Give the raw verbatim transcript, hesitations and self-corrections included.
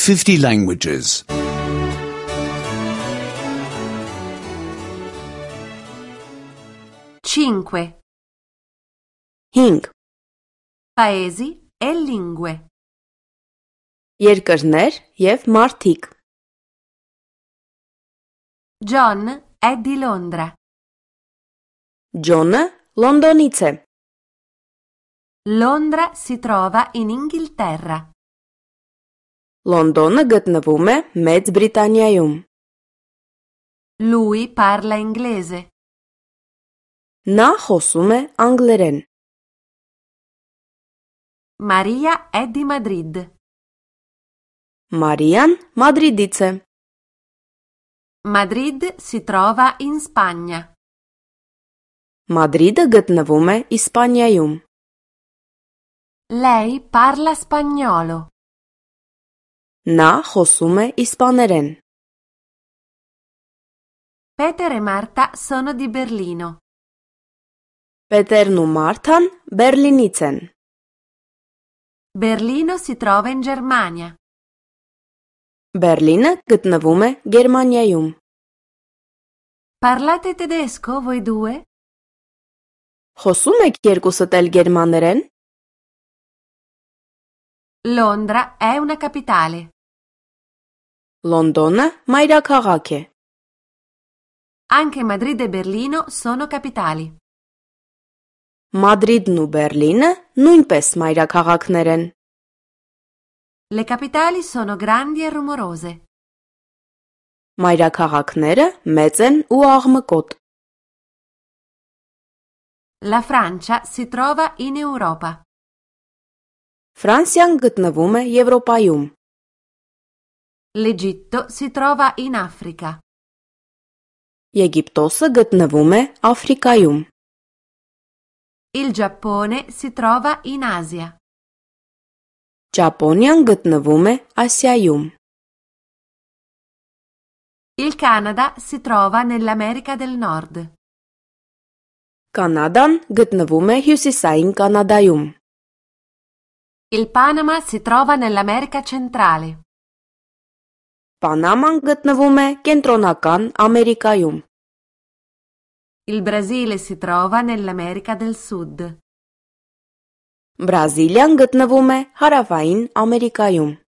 fifty languages. cinque. հինգ. Paesi e lingue. Երկրներ եւ մարդիկ. John è di Londra. Ջոնը Լոնդոնից է. Londra si trova in Inghilterra. Լոնդոնը գտնվում է Մեծ Բրիտանիայում. Lui parla inglese. Նա խոսում է անգլերեն. Maria è di Madrid. Մարիան Մադրիդից է. Madrid si trova in Spagna. Մադրիդը գտնվում է Իսպանիայում. Lei parla spagnolo. Նա խոսում է իսպաներեն. Peter e Marta sono di Berlino. Պետերն ու Մարթան Բերլինից են. Berlino si trova in Germania. Բերլինը գտնվում է Գերմանիայում. Parlate tedesco voi due? Խոսում եք երկուսդ էլ գերմաներեն? Londra è una capitale. Լոնդոնը մայրաքաղաք է. Anche Madrid e Berlino sono capitali. Մադրիդն ու Բերլինը նույնպես մայրաքաղաքներ են. Le capitali sono grandi e rumorose. Մայրաքաղաքները մեծ են ու աղմկոտ. La Francia si trova in Europa. Ֆրանսիան գտնվում է Եվրոպայում. L'Egitto si trova in Africa. Եգիպտոսը գտնվում է Աֆրիկայում. Il Giappone si trova in Asia. Ճապոնիան գտնվում է Ասիայում. Il Canada si trova nell'America del Nord. Կանադան գտնվում է Հյուսիսային Կանադայում. Il Panama si trova nell'America centrale. Պանաման գտնվում է Կենտրոնական Ամերիկայում. Il Brasile si trova nell'America del Sud. Բրազիլիան գտնվում է Հարավային Ամերիկայում.